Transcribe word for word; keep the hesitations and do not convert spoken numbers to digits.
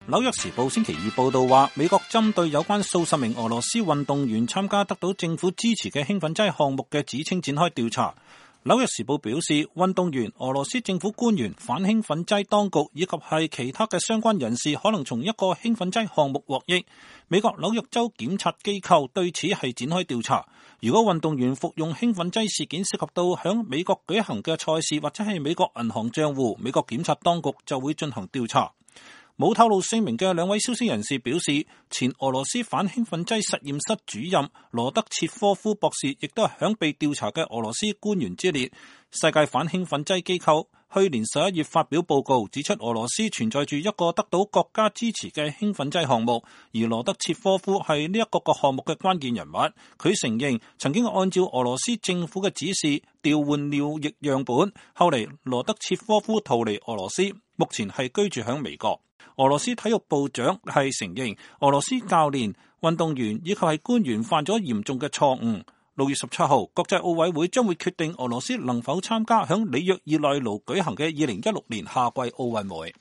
紐約時報星期二報道話，美國針對有關數十名俄羅斯運動員參加得到政府支持嘅興奮劑項目嘅指稱展開調查。紐約時報表示，運動員、俄羅斯政府官員、反興奮劑當局以及係其他嘅相關人士可能從一個興奮劑項目獲益。美國紐約州檢察機構對此係展開調查。如果運動員服用興奮劑事件涉及到響美國舉行嘅賽事或者係美國銀行賬戶，美國檢察當局就會進行調查。冇透露姓名嘅兩位消息人士表示，前俄羅斯反興奮劑實驗室主任羅德切科夫博士亦都係響被調查嘅俄羅斯官員之列。世界反興奮劑機構去年十一月發表報告，指出俄羅斯存在住一個得到國家支持嘅興奮劑項目，而羅德切科夫係呢一個個項目嘅關鍵人物。佢承認曾經按照俄羅斯政府嘅指示調換尿液樣本，後嚟羅德切科夫逃離俄羅斯，目前係居住響美國。俄羅斯體育部長係承認俄羅斯教練、運動員以及係官員犯咗嚴重嘅錯誤。六月十七號，國際奧委會將會決定俄羅斯能否參加響里約熱內盧舉行嘅二零一六年夏季奧運會。